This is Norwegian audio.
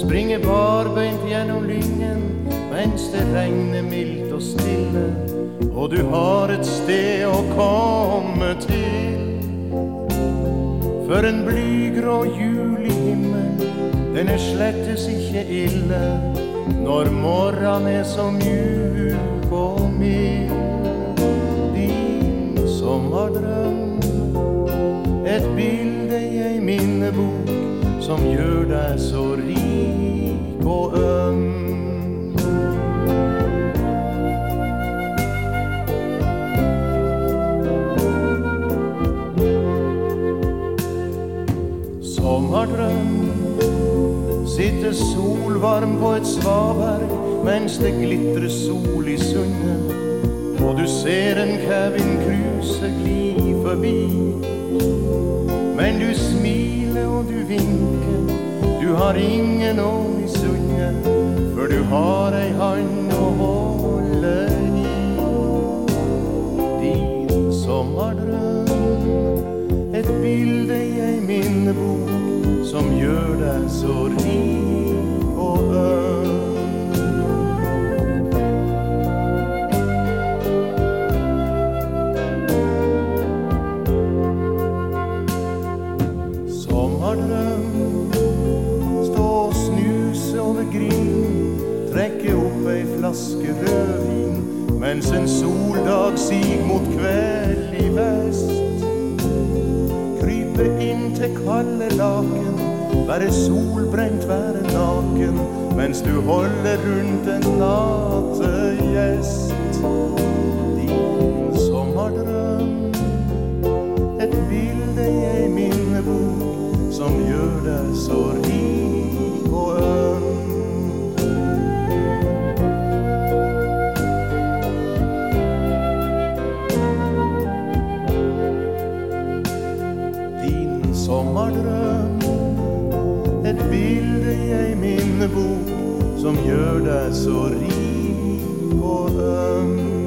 springer barbeint gjennom lyngen mens det regner mildt og stille, og du har et sted å komme til. For en blygrå julihimmel, den slettes ikke ille når morran så mjuk og mild. Din sommerdrøm, et bilde i ei minnebok som gjør deg så rik og øm. Sommerdrøm, sitter solvarm på et svaberg mens det glitrer sol i sundet, og du ser en Kevin Kruse gli forbi. Men du smiler og du vinker, du har ingen å misunne, for du har ei hand å holde i. Din sommerdrøm, et bilde i ei minnebok som gjør deg så rik og øm. Sommerdrøm, stå og snuse over grillen, trekke opp ei flaske rødvin, mens en soldag sig mot kveld i vest. Krype inn til kalde laken, være solbrent, være naken, mens du holder rundt en nategjest. Din sommerdrøm, et bilde i ei minnebok som gjør deg så rik og øm. Din sommerdrøm, et bilde i ei minnebok som gjør deg så rik og øm.